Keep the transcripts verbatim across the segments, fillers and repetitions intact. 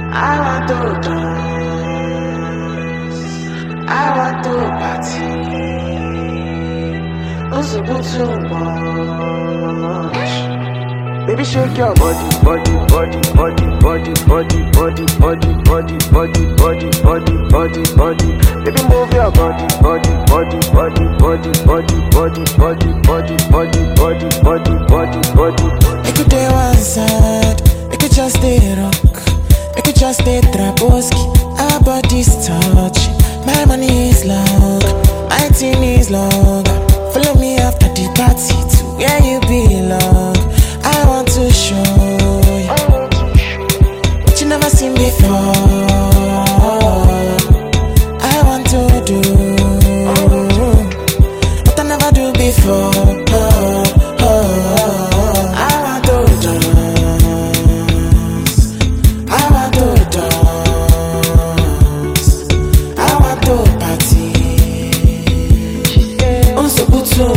I want to dance. I want to party. Also good too much. Baby, shake your body, body, body, body, body, body, body, body, body, body, body, body, body, body. Baby, move your body, body, body, body, body, body, body, body, body, body, body, body, body, body. Make it day one side, make it just stay rock, make it just stay traboski. Our bodies touch, my money is long, my team is long. Follow me after the party to where you belong. I want to show you what you never seen before. I want to do what I never do before. I want to dance. I want to dance. I want to party. I'm so good so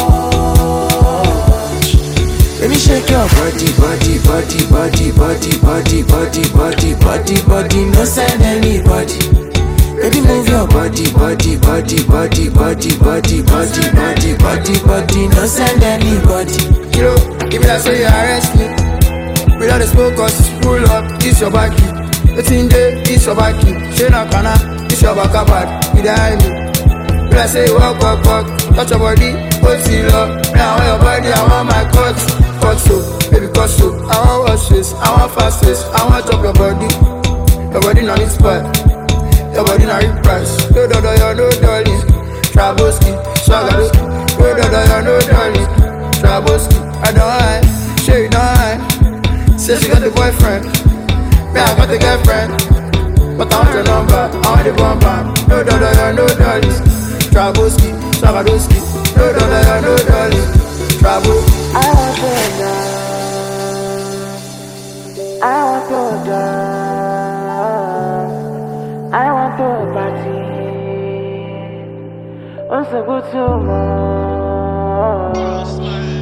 much. Baby, shake your body, body, body, body, body, body, body, body, body, body. No send anybody. Baby, move your body, body, body, body, body, body, body, body, body, body. No send anybody. Yo, give me that so you arrest me. Without the smoke, cause it's full up. It's your back. It's in there, it's your back. Shane Akana, it's your back bad. Behind me. When I say walk, walk, walk, touch your body, hold it up. Now I want your body, I want my cut. Cut so, baby cut so. I want wash face, I want fast face. I want chop your body. Your body not its spot. Your body not its price. No, no, no, no, no, darling. Traboski, Swagadoski. No, no, no, no, no, darling. Traboski, I don't hide. Sure you don't hide. Say she got the boyfriend. Me, I got the girlfriend. But I want your number, I want the bumper. No, no, no, no, no, darling. Traboski, Swagadoski. No, no, no, no, no, darling. Traboski. I want to dance. I want to dance. I want to party. Also good too much.